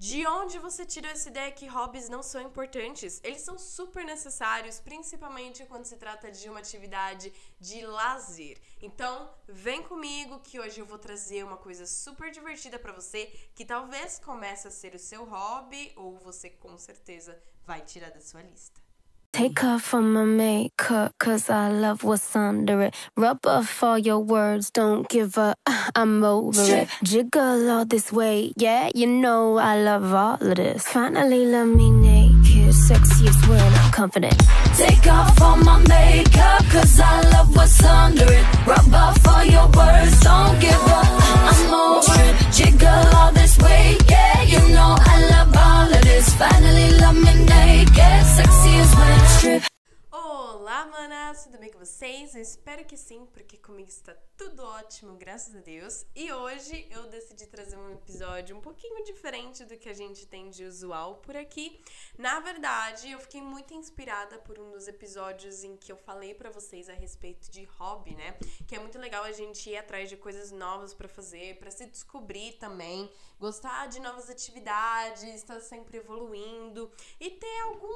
De onde você tirou essa ideia que hobbies não são importantes? Eles são super necessários, principalmente quando se trata de uma atividade de lazer. Então, vem comigo que hoje eu vou trazer uma coisa super divertida pra você, que talvez comece a ser o seu hobby ou você com certeza vai tirar da sua lista. Take off all my makeup, cause I love what's under it. Rub off all your words, don't give up, I'm over it. Jiggle all this weight, yeah, you know I love all of this. Finally love me naked, sexiest when I'm confident. Take off all my makeup, cause I love what's under it. Rub off all your words, don't give up, I'm over it. Jiggle all this weight, yeah, you know I love all of this. Finally love me naked, sexiest when I'm stripped. Olá, manas! Tudo bem com vocês? Eu espero que sim, porque comigo está tudo ótimo, graças a Deus. E hoje eu decidi trazer um episódio um pouquinho diferente do que a gente tem de usual por aqui. Na verdade, eu fiquei muito inspirada por um dos episódios em que eu falei pra vocês a respeito de hobby, né? Que é muito legal a gente ir atrás de coisas novas pra fazer, pra se descobrir também, gostar de novas atividades, estar sempre evoluindo e ter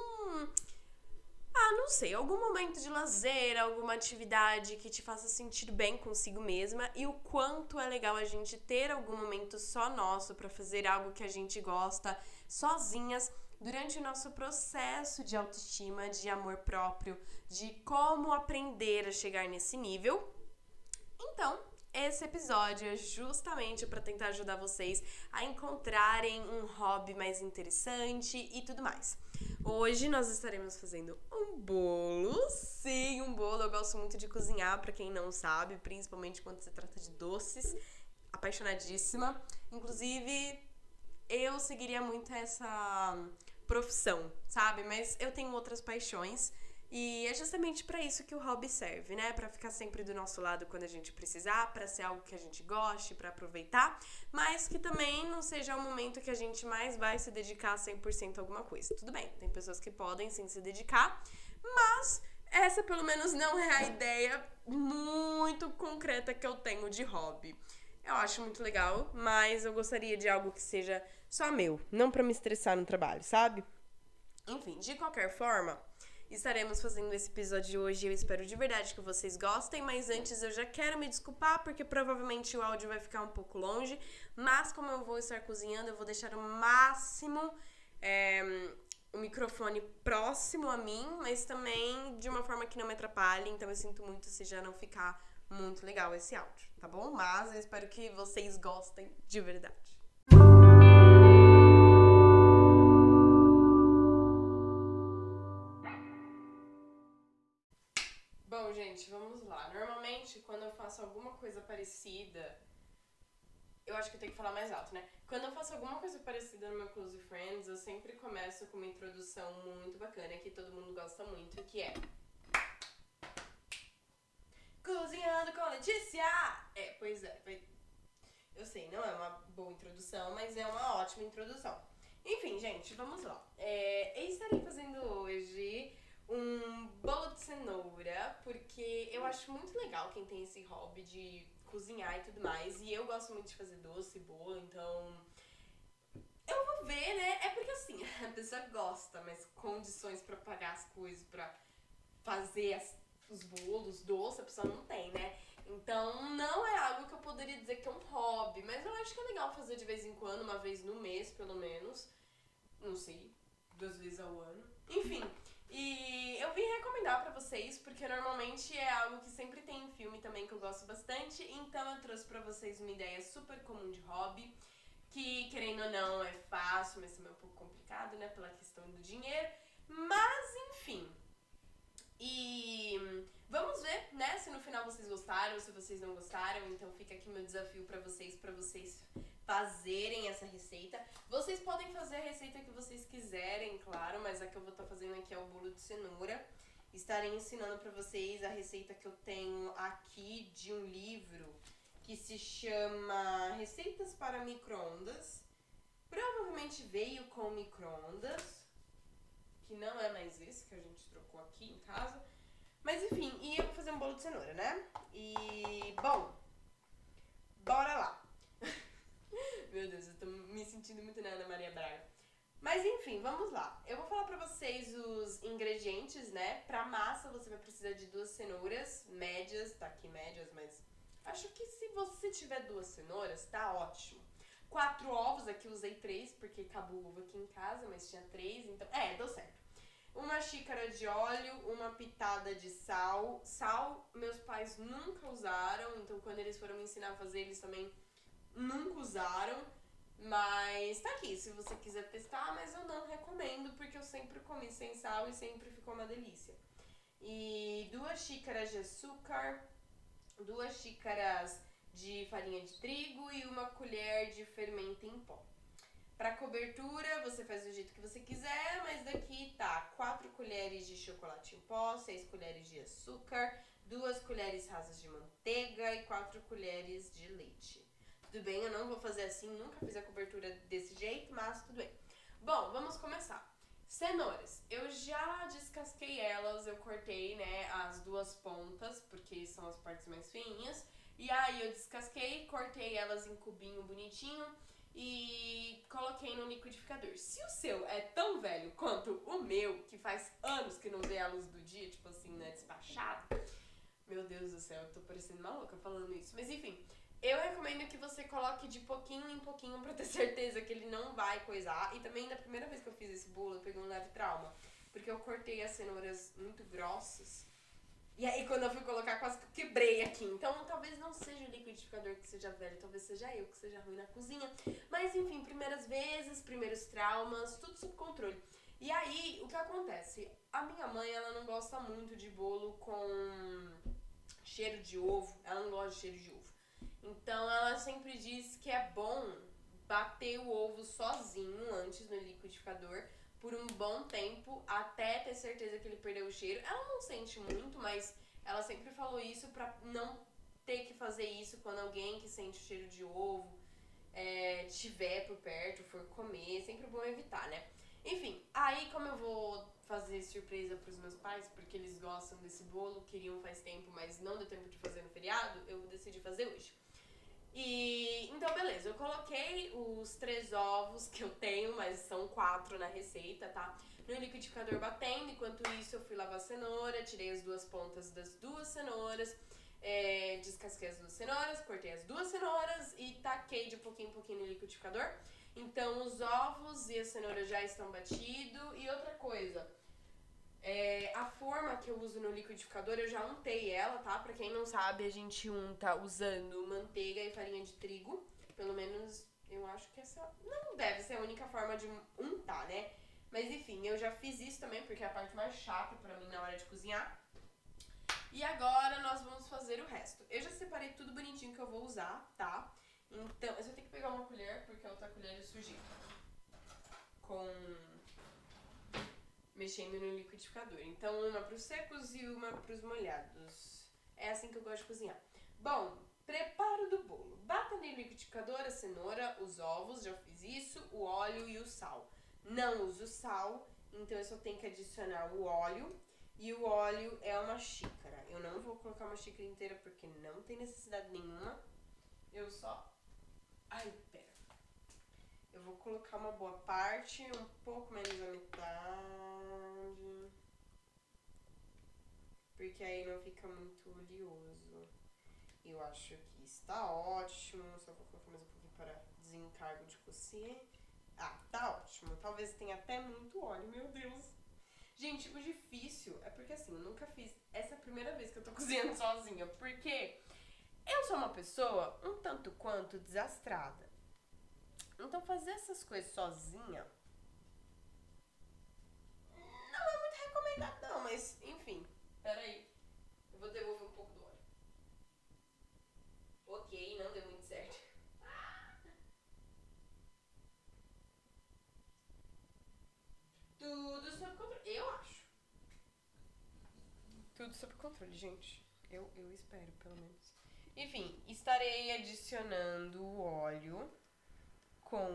não sei, algum momento de lazer, alguma atividade que te faça sentir bem consigo mesma e o quanto é legal a gente ter algum momento só nosso pra fazer algo que a gente gosta sozinhas durante o nosso processo de autoestima, de amor próprio, de como aprender a chegar nesse nível. Então, esse episódio é justamente para tentar ajudar vocês a encontrarem um hobby mais interessante e tudo mais. Hoje nós estaremos fazendo um bolo. Sim, um bolo. Eu gosto muito de cozinhar, para quem não sabe, principalmente quando se trata de doces. Apaixonadíssima. Inclusive, eu seguiria muito essa profissão, sabe? Mas eu tenho outras paixões. E é justamente pra isso que o hobby serve, né? Pra ficar sempre do nosso lado quando a gente precisar, pra ser algo que a gente goste, pra aproveitar, mas que também não seja o momento que a gente mais vai se dedicar 100% a alguma coisa. Tudo bem, tem pessoas que podem sim se dedicar, mas essa pelo menos não é a ideia muito concreta que eu tenho de hobby. Eu acho muito legal, mas eu gostaria de algo que seja só meu, não pra me estressar no trabalho, sabe? Enfim, de qualquer forma, estaremos fazendo esse episódio de hoje. Eu espero de verdade que vocês gostem, mas antes eu já quero me desculpar porque provavelmente o áudio vai ficar um pouco longe, mas como eu vou estar cozinhando, eu vou deixar o máximo o microfone próximo a mim, mas também de uma forma que não me atrapalhe, então eu sinto muito se já não ficar muito legal esse áudio, tá bom? Mas eu espero que vocês gostem de verdade. Bom, gente, vamos lá. Normalmente, quando eu faço alguma coisa parecida, eu acho que eu tenho que falar mais alto, né? Quando eu faço alguma coisa parecida no meu Close Friends, eu sempre começo com uma introdução muito bacana, que todo mundo gosta muito, que é Cozinhando com Letícia! Pois é. Eu sei, não é uma boa introdução, mas é uma ótima introdução. Enfim, gente, vamos lá. Eu estarei fazendo hoje um bolo de cenoura, porque eu acho muito legal quem tem esse hobby de cozinhar e tudo mais, e eu gosto muito de fazer doce e bolo, então eu vou ver, né? É porque assim, a pessoa gosta, mas condições pra pagar as coisas, pra fazer os bolos, doce, a pessoa não tem, né? Então não é algo que eu poderia dizer que é um hobby, mas eu acho que é legal fazer de vez em quando, uma vez no mês, pelo menos. Não sei, 2 vezes ao ano. Enfim, e eu vim recomendar pra vocês, porque normalmente é algo que sempre tem em filme também, que eu gosto bastante. Então eu trouxe pra vocês uma ideia super comum de hobby, que querendo ou não é fácil, mas também é um pouco complicado, né, pela questão do dinheiro. Mas enfim, e vamos ver, né, se no final vocês gostaram, se vocês não gostaram. Então fica aqui meu desafio pra vocês fazerem essa receita. Vocês podem fazer a receita que vocês quiserem, claro, mas a que eu vou estar fazendo aqui é o bolo de cenoura. Estarei ensinando pra vocês a receita que eu tenho aqui de um livro que se chama Receitas para Micro-ondas. Provavelmente veio com micro-ondas, que não é mais esse que a gente trocou aqui em casa. Mas enfim, e eu vou fazer um bolo de cenoura, né? E, bom, bora lá. Meu Deus, eu tô me sentindo muito na Ana Maria Braga. Mas enfim, vamos lá. Eu vou falar pra vocês os ingredientes, né? Pra massa você vai precisar de 2 cenouras médias, tá aqui médias, mas acho que se você tiver 2 cenouras, tá ótimo. 4 ovos, aqui usei 3 porque acabou o ovo aqui em casa, mas tinha 3, então deu certo. 1 xícara de óleo, 1 pitada de sal. Sal, meus pais nunca usaram, então quando eles foram me ensinar a fazer, eles também nunca usaram. Mas tá aqui, se você quiser testar, mas eu não recomendo, porque eu sempre comi sem sal e sempre ficou uma delícia. E 2 xícaras de açúcar, 2 xícaras de farinha de trigo e 1 colher de fermento em pó. Para cobertura, você faz do jeito que você quiser, mas daqui tá 4 colheres de chocolate em pó, 6 colheres de açúcar, 2 colheres rasas de manteiga e 4 colheres de leite. Tudo bem, eu não vou fazer assim, nunca fiz a cobertura desse jeito, mas tudo bem. Bom, vamos começar. Cenouras, eu já descasquei elas, eu cortei, né, as 2 pontas, porque são as partes mais fininhas. E aí eu descasquei, cortei elas em cubinho bonitinho e coloquei no liquidificador. Se o seu é tão velho quanto o meu, que faz anos que não vê a luz do dia, tipo assim, né, despachado. Meu Deus do céu, eu tô parecendo maluca falando isso. Mas enfim, eu recomendo que você coloque de pouquinho em pouquinho pra ter certeza que ele não vai coisar. E também, da primeira vez que eu fiz esse bolo, eu peguei um leve trauma. Porque eu cortei as cenouras muito grossas. E aí, quando eu fui colocar, quase que eu quebrei aqui. Então, talvez não seja o liquidificador que seja velho. Talvez seja eu que seja ruim na cozinha. Mas, enfim, primeiras vezes, primeiros traumas, tudo sob controle. E aí, o que acontece? A minha mãe, ela não gosta muito de bolo com cheiro de ovo. Ela não gosta de cheiro de ovo. Então, ela sempre diz que é bom bater o ovo sozinho antes no liquidificador por um bom tempo, até ter certeza que ele perdeu o cheiro. Ela não sente muito, mas ela sempre falou isso pra não ter que fazer isso quando alguém que sente o cheiro de ovo tiver por perto, for comer. É sempre bom evitar, né? Enfim, aí como eu vou fazer surpresa pros meus pais, porque eles gostam desse bolo, queriam faz tempo, mas não deu tempo de fazer no feriado, eu decidi fazer hoje. E então, beleza, eu coloquei os 3 ovos que eu tenho, mas são 4 na receita, tá? No liquidificador batendo, enquanto isso eu fui lavar a cenoura, tirei as 2 pontas das 2 cenouras, descasquei as 2 cenouras, cortei as 2 cenouras e taquei de pouquinho em pouquinho no liquidificador. Então, os ovos e a cenoura já estão batidos. E outra coisa, a forma que eu uso no liquidificador, eu já untei ela, tá? Pra quem não sabe, a gente unta usando manteiga e farinha de trigo. Pelo menos, eu acho que essa não deve ser a única forma de untar, né? Mas enfim, eu já fiz isso também, porque é a parte mais chata pra mim na hora de cozinhar. E agora nós vamos fazer o resto. Eu já separei tudo bonitinho que eu vou usar, tá? Então, eu só tenho que pegar uma colher, porque a outra colher eu sujei mexendo no liquidificador. Então, uma pros secos e uma pros molhados. É assim que eu gosto de cozinhar. Bom, preparo do bolo. Bata no liquidificador a cenoura, os ovos, já fiz isso, o óleo e o sal. Não uso sal, então eu só tenho que adicionar o óleo. E o óleo é 1 xícara. Eu não vou colocar 1 xícara inteira porque não tem necessidade nenhuma. Eu só... Ai, pera. Eu vou colocar uma boa parte, um pouco menos da metade. Porque aí não fica muito oleoso. Eu acho que está ótimo. Só vou colocar mais um pouquinho para desencargo de cocer. Ah, tá ótimo. Talvez tenha até muito óleo, meu Deus. Gente, o difícil é porque assim, eu nunca fiz... Essa é a primeira vez que eu tô cozinhando sozinha. Porque eu sou uma pessoa um tanto quanto desastrada. Então fazer essas coisas sozinha não é muito recomendado não, mas enfim. Pera aí, eu vou devolver um pouco do óleo. Ok, não deu muito certo. Tudo sob controle, eu acho. Tudo sob controle, gente. Eu espero, pelo menos. Enfim, estarei adicionando o óleo com...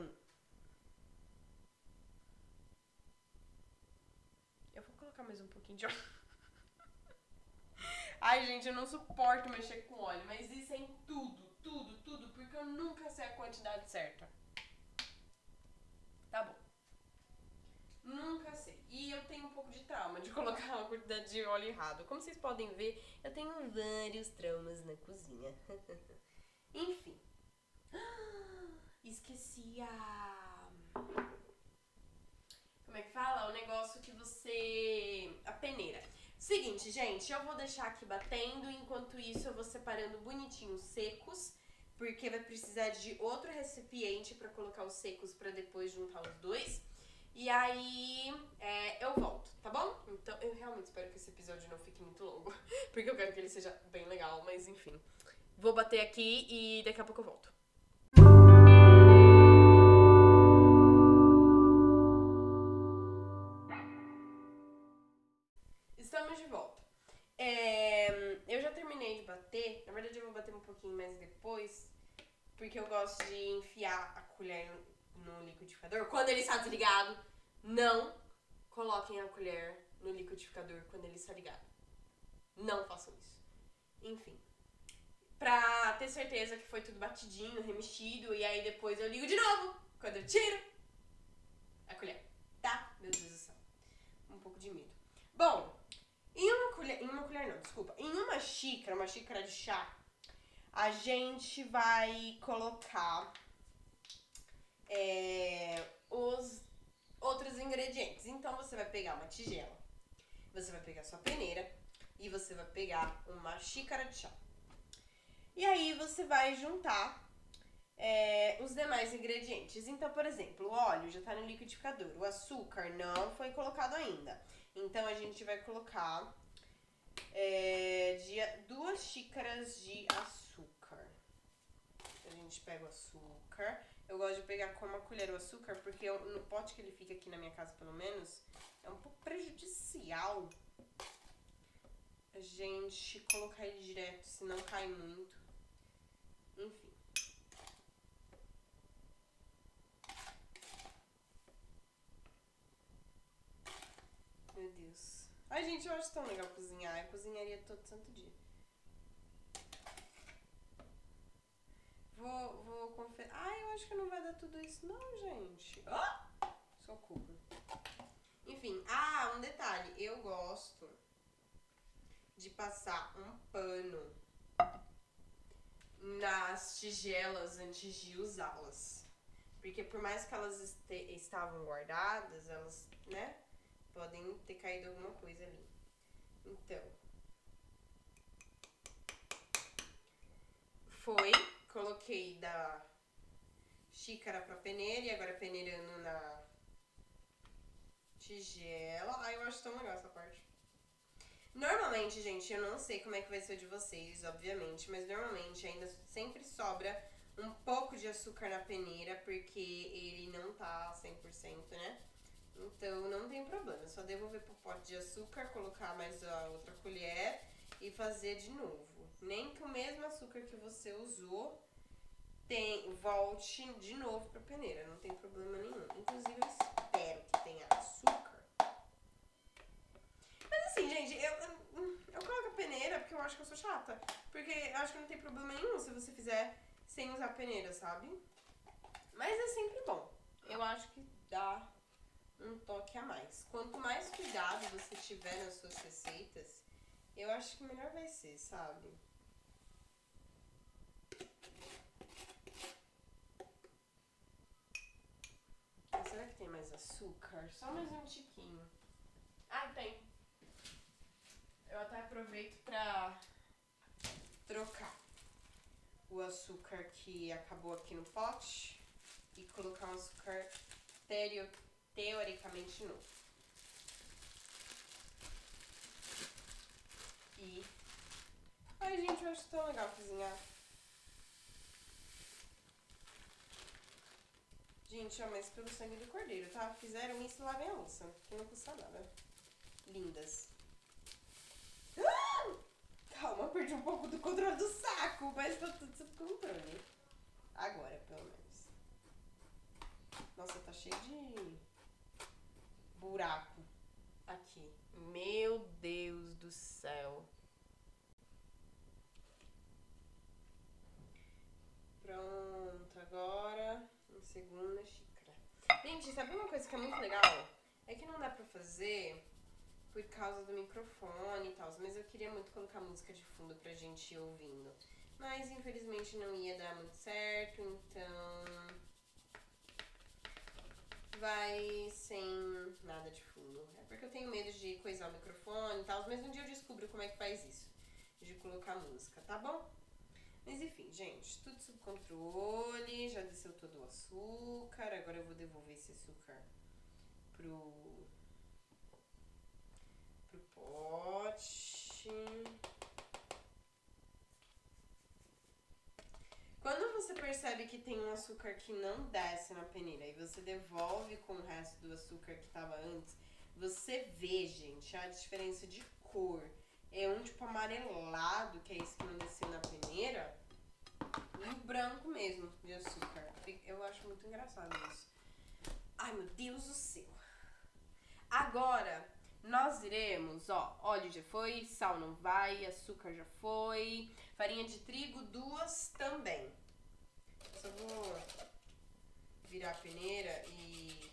Eu vou colocar mais um pouquinho de óleo. Ai, gente, eu não suporto mexer com óleo, mas isso é em tudo, porque eu nunca sei a quantidade certa. Tá bom. quantidade de óleo errado. Como vocês podem ver, eu tenho vários traumas na cozinha. Enfim. Esqueci a... Como é que fala? O negócio que você... A peneira. Seguinte, gente, eu vou deixar aqui batendo. Enquanto isso, eu vou separando bonitinho os secos. Porque vai precisar de outro recipiente pra colocar os secos pra depois juntar os dois. E aí, eu volto, tá bom? Então, eu realmente espero que esse episódio não fique muito longo. Porque eu quero que ele seja bem legal, mas enfim. Vou bater aqui e daqui a pouco eu volto. Estamos de volta. Eu já terminei de bater. Na verdade, eu vou bater um pouquinho mais depois. Porque eu gosto de enfiar a colher no liquidificador quando ele está desligado. Não coloquem a colher no liquidificador quando ele está ligado. Não façam isso. Enfim. Pra ter certeza que foi tudo batidinho, remexido. E aí depois eu ligo de novo. Quando eu tiro a colher. Tá? Meu Deus do céu. Um pouco de medo. Bom, em uma xícara de chá, a gente vai colocar os outros ingredientes. Então, você vai pegar uma tigela, você vai pegar sua peneira e você vai pegar uma xícara de chá. E aí, você vai juntar os demais ingredientes. Então, por exemplo, o óleo já tá no liquidificador, o açúcar não foi colocado ainda. Então, a gente vai colocar 2 xícaras de açúcar. A gente pega o açúcar. Eu gosto de pegar com uma colher o açúcar, porque no pote que ele fica aqui na minha casa, pelo menos, é um pouco prejudicial a gente colocar ele direto, senão cai muito. Enfim. Meu Deus. Ai, gente, eu acho tão legal cozinhar. Eu cozinharia todo santo dia. Vou conferir. Ai, eu acho que não vai dar tudo isso não, gente. Socorro. Enfim, um detalhe. Eu gosto de passar um pano nas tigelas antes de usá-las. Porque por mais que elas estavam guardadas, elas, né, podem ter caído alguma coisa ali. Então, coloquei da xícara pra peneira e agora peneirando na tigela. Ai, eu acho tão legal essa parte. Normalmente, gente, eu não sei como é que vai ser o de vocês, obviamente, mas normalmente ainda sempre sobra um pouco de açúcar na peneira, porque ele não tá 100%, né? Então, não tem problema, é só devolver pro pote de açúcar, colocar mais a outra colher e fazer de novo. Nem que o mesmo açúcar que você usou volte de novo pra peneira, não tem problema nenhum. Inclusive, eu espero que tenha açúcar. Mas assim, gente, eu coloco a peneira porque eu acho que eu sou chata. Porque eu acho que não tem problema nenhum se você fizer sem usar a peneira, sabe? Mas é sempre bom. Eu acho que dá um toque a mais. Quanto mais cuidado você tiver nas suas receitas, eu acho que melhor vai ser, sabe? Será que tem mais açúcar? Só mais um tiquinho. Tem. Eu até aproveito pra trocar o açúcar que acabou aqui no pote e colocar um açúcar teoricamente novo. Ai, gente, eu acho tão legal cozinhar. Gente, mas pelo sangue do cordeiro, tá? Fizeram isso e lavem a louça, que não custa nada. Lindas. Calma, perdi um pouco do controle do saco, mas tá tudo sob controle. Agora, pelo menos. Nossa, tá cheio de buraco aqui. Meu Deus do céu. Pronto, agora uma segunda xícara. Gente, sabe uma coisa que é muito legal? É que não dá pra fazer por causa do microfone e tal, mas eu queria muito colocar música de fundo pra gente ir ouvindo. Mas infelizmente não ia dar muito certo, então vai sem nada de fundo. É porque eu tenho medo de coisar o microfone e tal, mas um dia eu descubro como é que faz isso, de colocar música, tá bom? Mas enfim, gente, tudo sob controle, já desceu todo o açúcar, agora eu vou devolver esse açúcar pro pote. Quando você percebe que tem um açúcar que não desce na peneira e você devolve com o resto do açúcar que tava antes, você vê, gente, a diferença de cor. É um tipo amarelado, que é esse que não desceu na peneira, e o branco mesmo de açúcar. Eu acho muito engraçado isso. Ai, meu Deus do céu. Agora, nós iremos, ó, óleo já foi, sal não vai, açúcar já foi, farinha de trigo 2 também. Só vou virar a peneira e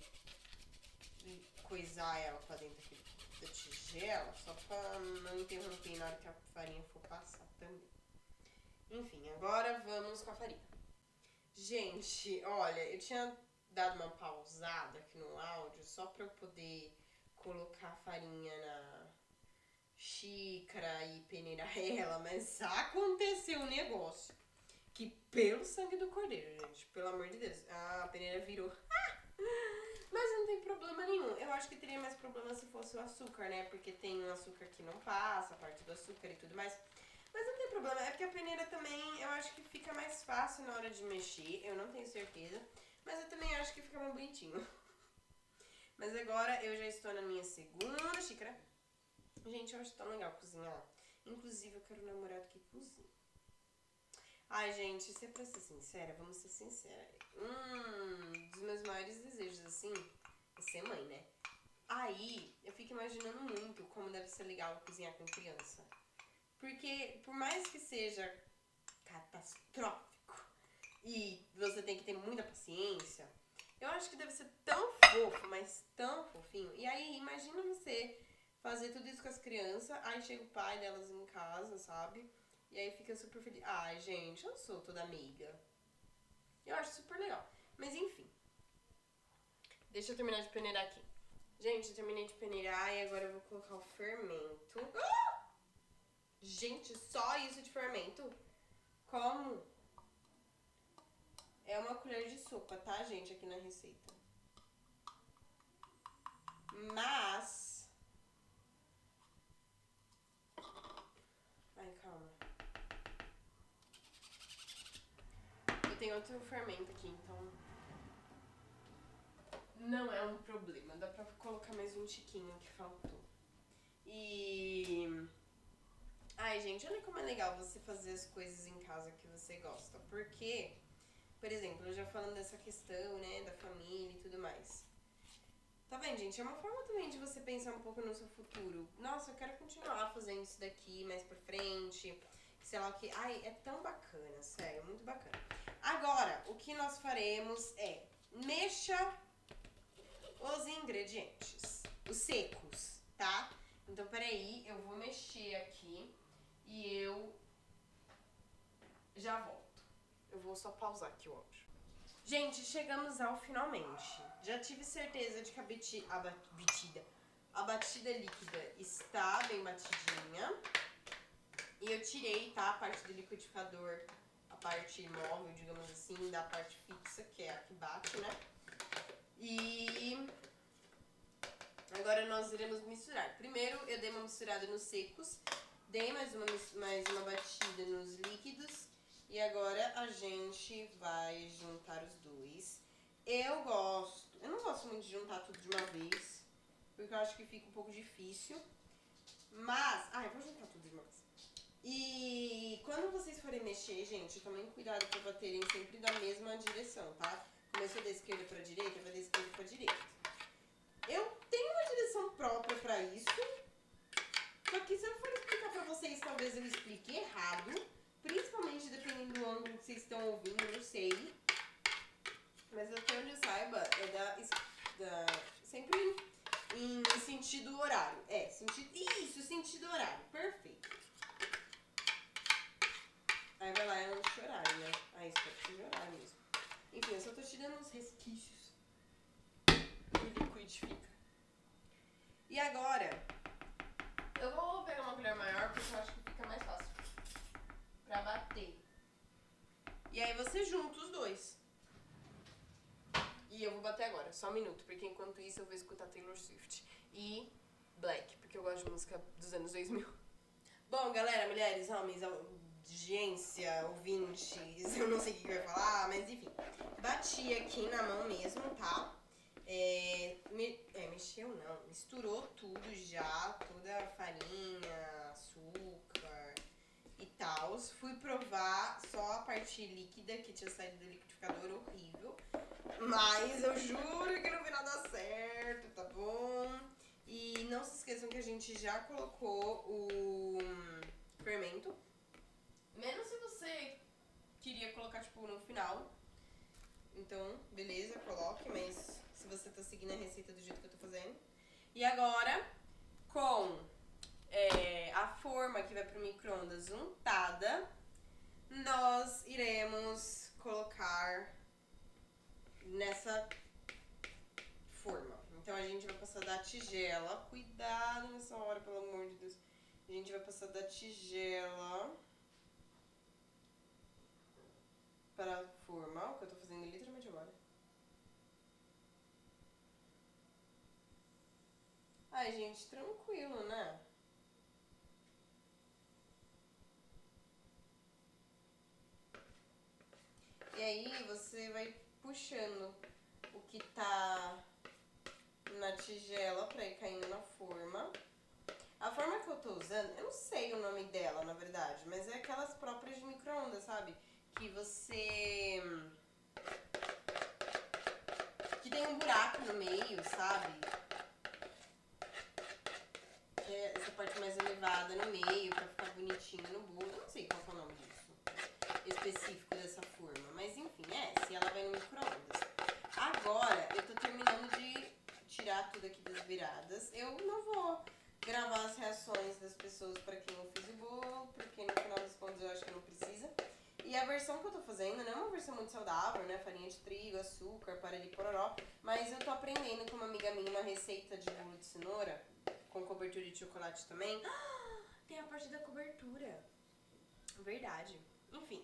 coisar ela pra dentro aqui da tigela, só pra não interromper na hora que a farinha for passar também. Enfim, agora vamos com a farinha. Gente, olha, eu tinha dado uma pausada aqui no áudio só pra eu poder colocar a farinha na xícara e peneirar ela, mas aconteceu um negócio que, pelo sangue do cordeiro, gente, pelo amor de Deus, a peneira virou. Mas não tem problema nenhum. Eu acho que teria mais problema se fosse o açúcar, né? Porque tem um açúcar que não passa, a parte do açúcar e tudo mais. Mas não tem problema, é porque a peneira também, eu acho que fica mais fácil na hora de mexer, eu não tenho certeza, mas eu também acho que fica mais bonitinho. Mas agora eu já estou na minha segunda xícara. Gente, eu acho tão legal cozinhar. Inclusive, eu quero um namorado que cozinha. Ai, gente, se é pra ser sincera, vamos ser sinceras. Dos meus maiores desejos, assim, é ser mãe, né? Aí, eu fico imaginando muito como deve ser legal cozinhar com criança. Porque, por mais que seja catastrófico e você tem que ter muita paciência, eu acho que deve ser tão fofo, mas tão fofinho. E aí, imagina você fazer tudo isso com as crianças, aí chega o pai delas em casa, sabe? E aí fica super feliz. Ai, gente, eu sou toda amiga. Eu acho super legal. Mas enfim. Deixa eu terminar de peneirar aqui. Gente, eu terminei de peneirar e agora eu vou colocar o fermento. Gente, só isso de fermento? Como? É uma colher de sopa, tá, gente, aqui na receita. Mas... Ai, calma. Eu tenho outro fermento aqui, então... Não é um problema. Dá pra colocar mais um tiquinho que faltou. E... Ai, gente, olha como é legal você fazer as coisas em casa que você gosta. Porque, por exemplo, eu já falando dessa questão, né, da família e tudo mais. Tá vendo, gente? É uma forma também de você pensar um pouco no seu futuro. Nossa, eu quero continuar fazendo isso daqui mais pra frente. Sei lá o que. Ai, é tão bacana, sério, muito bacana. Agora, o que nós faremos é mexa os ingredientes, os secos, tá? Então, peraí, eu vou mexer aqui e eu já volto. Eu vou só pausar aqui o áudio. Gente, chegamos ao finalmente. Já tive certeza de que a batida líquida está bem batidinha. E eu tirei, tá, a parte do liquidificador, a parte móvel, digamos assim, da parte fixa, que é a que bate, né? E agora nós iremos misturar. Primeiro eu dei uma misturada nos secos, dei mais uma batida nos líquidos. E agora a gente vai juntar os dois. Eu não gosto muito de juntar tudo de uma vez, porque eu acho que fica um pouco difícil. Mas, eu vou juntar tudo de uma vez. E quando vocês forem mexer, gente, tomem cuidado para baterem sempre da mesma direção, tá? Começou da esquerda pra direita, vai da esquerda pra direita. Eu tenho uma direção própria pra isso, só que se eu for explicar pra vocês, talvez eu explique errado. Principalmente dependendo do ângulo que vocês estão ouvindo, eu não sei. Mas até onde eu saiba, é sempre em sentido horário. Isso, sentido horário. Perfeito. Aí vai lá, é anti-horário, né? Aí isso pode ser horário mesmo. Enfim, eu só tô te dando uns resquícios do liquidifica. E agora, eu vou pegar uma colher maior porque eu acho que fica mais fácil pra bater. E aí você junta os dois. E eu vou bater agora, só um minuto, porque enquanto isso eu vou escutar Taylor Swift e Black, porque eu gosto de música dos anos 2000. Bom, galera, mulheres, homens, audiência, ouvintes, eu não sei o que vai falar, mas enfim. Bati aqui na mão mesmo, tá? Mexeu não, misturou tudo já, toda a farinha, açúcar e tal. Fui provar só a parte líquida que tinha saído do liquidificador, horrível. Mas eu juro que no final dá certo, tá bom? E não se esqueçam que a gente já colocou o fermento. Menos se você queria colocar, tipo, no final. Então, beleza, coloque, mas se você tá seguindo a receita do jeito que eu tô fazendo. E agora, com a forma que vai pro micro-ondas untada, nós iremos colocar nessa forma. Então a gente vai passar da tigela. Cuidado nessa hora, pelo amor de Deus. A gente vai passar da tigela para a forma, o que eu tô fazendo literalmente agora. Ai, gente, tranquilo, né? E aí você vai puxando o que tá na tigela pra ir caindo na forma. A forma que eu tô usando, eu não sei o nome dela, na verdade, mas é aquelas próprias de micro-ondas, sabe? Que você... que tem um buraco no meio, sabe? Que é essa parte mais elevada no meio, pra ficar bonitinho no bolo. Eu não sei qual é o nome disso específico dessa forma, mas enfim, se ela vai no micro-ondas. Agora, eu tô terminando de tirar tudo aqui das viradas. Eu não vou gravar as reações das pessoas pra quem eu fiz o bolo, porque no final das contas eu acho que não precisa. E a versão que eu tô fazendo não é uma versão muito saudável, né? Farinha de trigo, açúcar, parali pororó. Mas eu tô aprendendo com uma amiga minha uma receita de bolo de cenoura, com cobertura de chocolate também. Tem a parte da cobertura. Verdade. Enfim,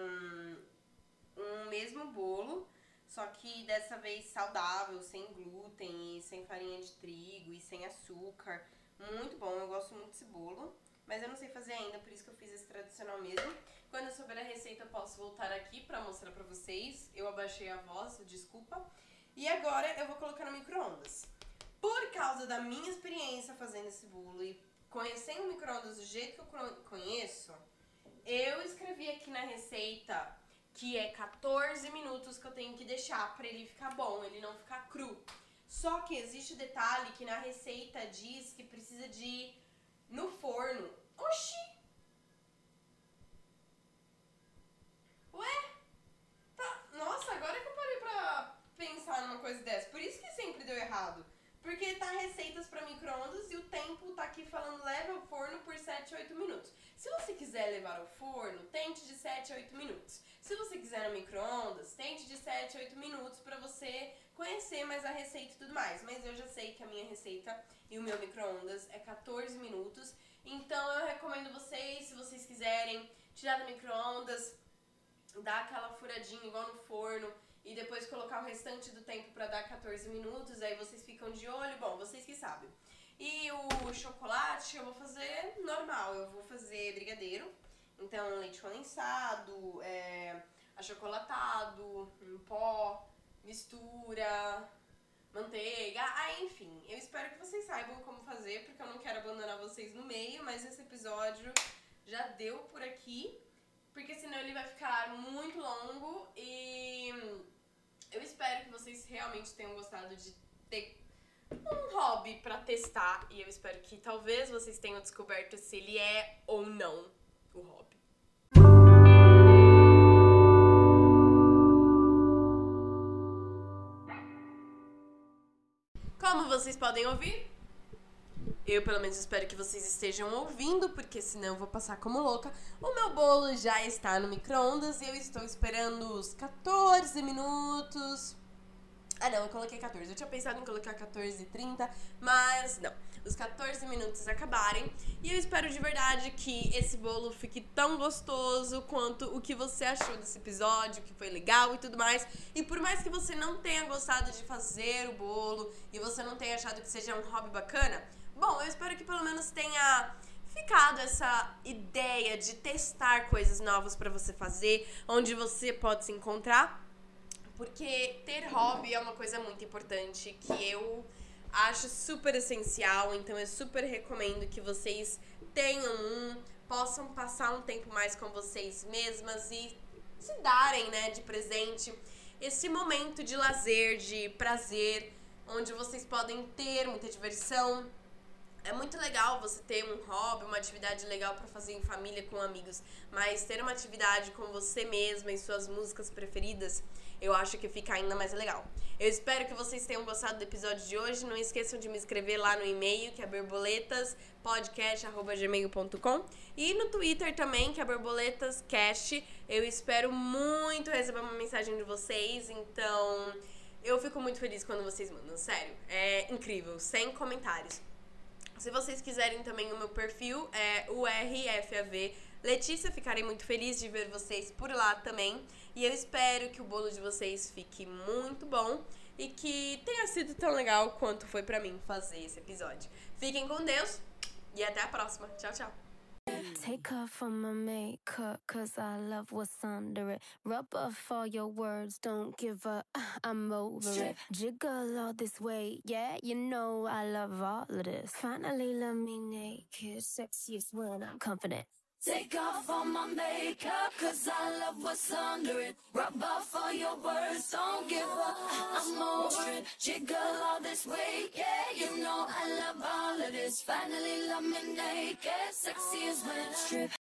um mesmo bolo, só que dessa vez saudável, sem glúten, e sem farinha de trigo e sem açúcar. Muito bom, eu gosto muito desse bolo. Mas eu não sei fazer ainda, por isso que eu fiz esse tradicional mesmo. Quando eu souber a receita, eu posso voltar aqui pra mostrar pra vocês. Eu abaixei a voz, desculpa. E agora eu vou colocar no micro-ondas. Por causa da minha experiência fazendo esse bolo e conhecendo o micro-ondas do jeito que eu conheço, eu escrevi aqui na receita que é 14 minutos que eu tenho que deixar pra ele ficar bom, ele não ficar cru. Só que existe o detalhe que na receita diz que precisa de ir no forno. Oxi! Ué? Tá. Nossa, agora que eu parei pra pensar numa coisa dessa. Por isso que sempre deu errado. Porque tá receitas pra micro-ondas e o tempo tá aqui falando leva ao forno por 7 a 8 minutos. Se você quiser levar ao forno, tente de 7 a 8 minutos. Se você quiser no micro-ondas, tente de 7 a 8 minutos pra você conhecer mais a receita e tudo mais. Mas eu já sei que a minha receita e o meu micro-ondas é 14 minutos. Então eu recomendo vocês, se vocês quiserem, tirar do micro-ondas, dar aquela furadinha igual no forno e depois colocar o restante do tempo pra dar 14 minutos, aí vocês ficam de olho, bom, vocês que sabem. E o chocolate eu vou fazer normal, eu vou fazer brigadeiro, então leite condensado, achocolatado, em pó, mistura, manteiga, enfim. Eu espero que vocês saibam como fazer, porque eu não quero abandonar vocês no meio, mas esse episódio já deu por aqui, porque senão ele vai ficar muito longo e eu espero que vocês realmente tenham gostado de ter um hobby pra testar e eu espero que talvez vocês tenham descoberto se ele é ou não o hobby. Como vocês podem ouvir, Eu, pelo menos, espero que vocês estejam ouvindo, porque senão eu vou passar como louca. O meu bolo já está no micro-ondas e eu estou esperando os 14 minutos. Ah, não, eu coloquei 14. Eu tinha pensado em colocar 14h30, mas não. Os 14 minutos acabarem. E eu espero de verdade que esse bolo fique tão gostoso quanto o que você achou desse episódio, que foi legal e tudo mais. E por mais que você não tenha gostado de fazer o bolo e você não tenha achado que seja um hobby bacana, bom, eu espero que pelo menos tenha ficado essa ideia de testar coisas novas pra você fazer, onde você pode se encontrar. Porque ter hobby é uma coisa muito importante que eu acho super essencial, então eu super recomendo que vocês tenham possam passar um tempo mais com vocês mesmas e se darem, né, de presente esse momento de lazer, de prazer, onde vocês podem ter muita diversão. É muito legal você ter um hobby, uma atividade legal pra fazer em família, com amigos, mas ter uma atividade com você mesma e suas músicas preferidas, eu acho que fica ainda mais legal. Eu espero que vocês tenham gostado do episódio de hoje. Não esqueçam de me escrever lá no e-mail, que é borboletaspodcast@gmail.com, e no Twitter também, que é borboletascast. Eu espero muito receber uma mensagem de vocês, então eu fico muito feliz quando vocês mandam, sério. É incrível, sem comentários. Se vocês quiserem também, o meu perfil é o RFAV Letícia, ficarei muito feliz de ver vocês por lá também. E eu espero que o bolo de vocês fique muito bom e que tenha sido tão legal quanto foi pra mim fazer esse episódio. Fiquem com Deus e até a próxima. Tchau, tchau. Take off on my makeup, cause I love what's under it. Rub off all your words, don't give up, I'm over it. Jiggle all this weight, yeah, you know I love all of this. Finally love me naked, sexiest when I'm confident. Take off all my makeup, cause I love what's under it. Rub off all your words, don't give up, I'm over it. Jiggle all this weight, yeah, you know I love all of this. Finally love me naked, sexy as when I strip.